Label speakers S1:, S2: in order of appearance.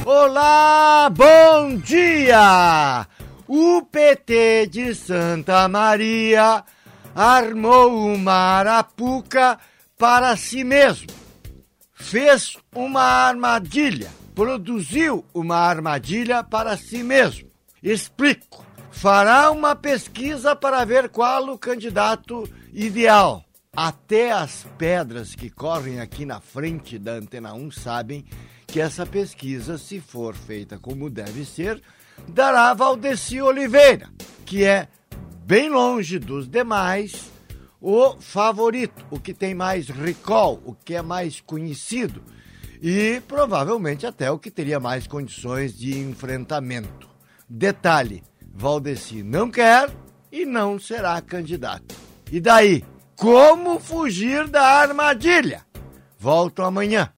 S1: Olá, bom dia! O PT de Santa Maria armou uma arapuca para si mesmo. Fez uma armadilha, produziu uma armadilha para si mesmo. Explico. Fará uma pesquisa para ver qual o candidato ideal. Até as pedras que correm aqui na frente da Antena 1 sabem que essa pesquisa, se for feita como deve ser, dará Valdeci Oliveira, que é, bem longe dos demais, o favorito, o que tem mais recall, o que é mais conhecido e provavelmente até o que teria mais condições de enfrentamento. Detalhe, Valdeci não quer e não será candidato. E daí, como fugir da armadilha? Volto amanhã.